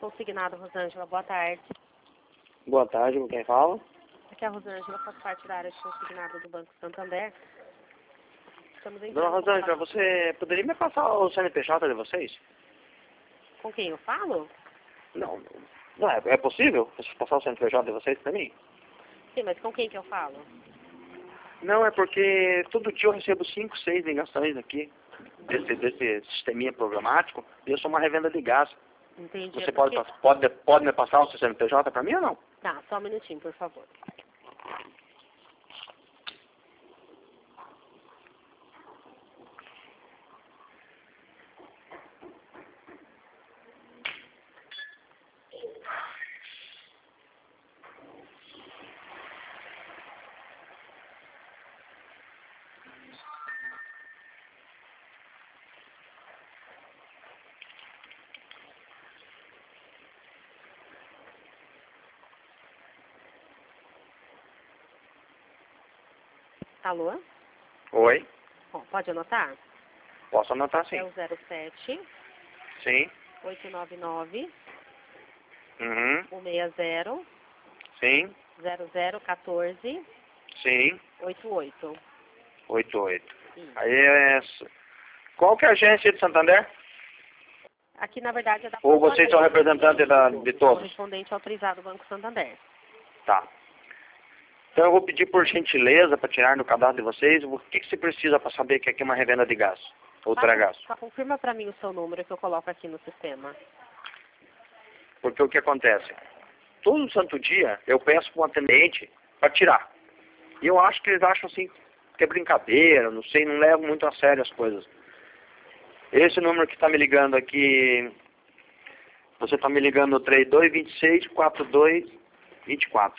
consignado, Rosângela. Boa tarde. Boa tarde, com quem fala? Aqui é a Rosângela, faz parte da área de consignado do Banco Santander. Estamos Dona Rosângela, você poderia me passar o CNPJ de vocês? Com quem eu falo? Não é possível você passar o CNPJ de vocês para mim? Sim, mas com quem que eu falo? Não, é porque todo dia eu recebo 5, 6 ligações aqui desse sisteminha programático e eu sou uma revenda de gás. Entendi. Você pode me passar o seu CNPJ para mim ou não? Tá, só um minutinho, por favor. Alô? Oi, Bom, pode anotar? posso anotar sim. É o 07 Sim. 899 Uhum. 160 Sim. 0014 Sim. 88. 88. Isso. Aí qual que é a agência de Santander? Aqui, na verdade, é da Ou vocês são representantes de todos? correspondente autorizado do Banco Santander. Tá. Então eu vou pedir por gentileza para tirar no cadastro de vocês o que você precisa para saber que aqui é uma revenda de gás, Ultragás. Só confirma para mim o seu número que eu coloco aqui no sistema. Porque o que acontece? Todo santo dia eu peço para um atendente para tirar. E eu acho que eles acham assim que é brincadeira, não sei, não levam muito a sério as coisas. Esse número que está me ligando aqui, você está me ligando no 3226-4224.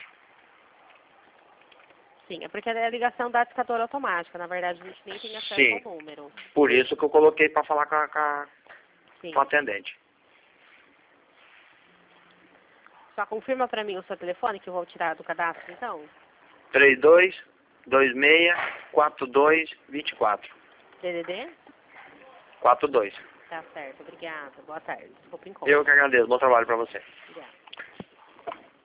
Sim, é porque é a ligação da discadora automática. Na verdade, a gente nem tem acesso Sim. ao número. Por isso que eu coloquei para falar com Sim. o atendente. Só confirma para mim o seu telefone que eu vou tirar do cadastro, então. 3226-4224. DDD? 42. Tá certo, obrigada. Boa tarde. Desculpa, Eu que agradeço. Bom trabalho para você. Obrigada.